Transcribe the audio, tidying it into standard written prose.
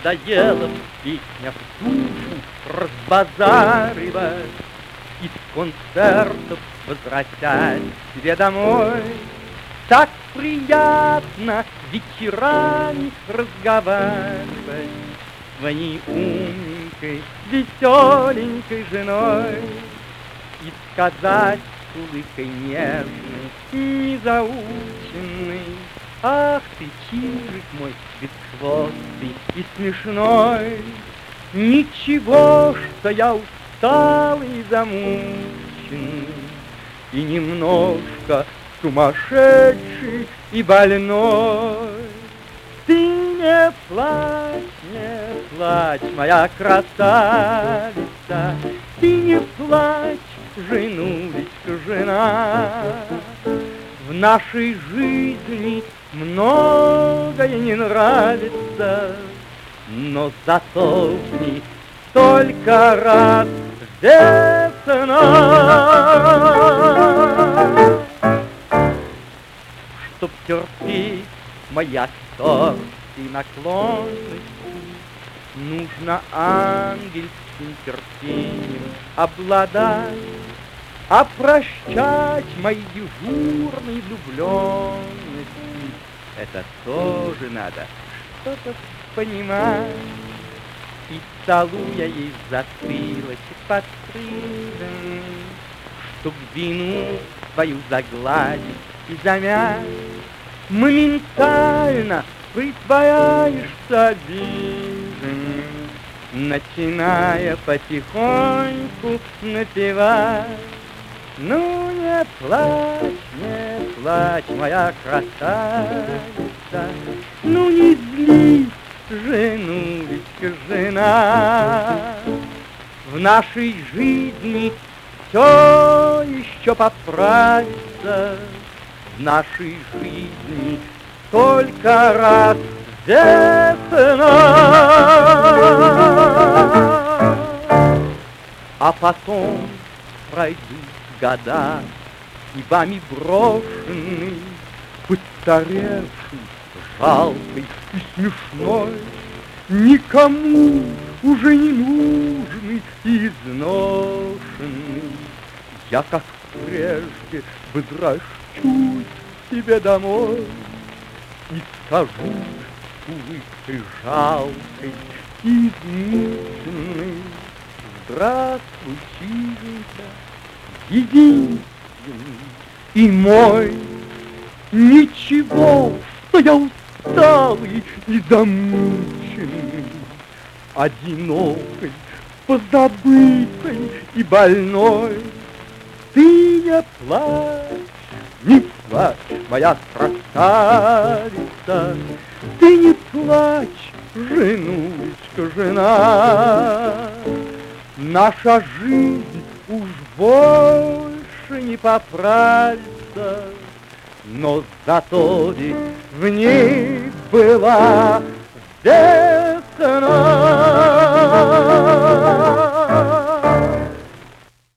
надоело в песнях душу разбазаривать, из концертов возвратясь к себе домой. Так приятно вечерами разговаривать с своей умненькой, веселенькой женой и сказать с улыбкой нежной, незаученной: ах ты, чижик мой бесхвостый и смешной, ничего, что я усталый и замученный, и немножко сумасшедший и больной. Ты не плачь, моя красавица, ты не плачь, женулечка, жена. В нашей жизни многое не нравится, но зато в ней столько раз весна. Чтоб терпеть мои актерские наклонности, нужно ангельским терпением обладать, а прощать мои дежурные влюбленности — это тоже надо что-то понимать. И целуя ей затылочек подстриженный, чтоб вину свою загладить и замять, моментально притворяешься обиженным, начиная потихоньку напевать. Ну не плачь, моя красавица, ну не злись, женулечка, жена. В нашей жизни все еще поправится, в нашей жизни только раз весна. А потом пройдут года, и вами брошенный, постаревший, жалкий и смешной, никому уже не нужный и изношенный, я, как прежде, возвращусь к тебе домой и скажу с улыбкой жалкой и измученной: здравствуй, чиженька, единственный и мой. Ничего, что я усталый и замученный, одинокой, позабытой и больной. Ты не плачь, моя красавица, ты не плачь, женулечка, жена. Наша жизнь уж больше не поправится, но зато ведь в ней была весна.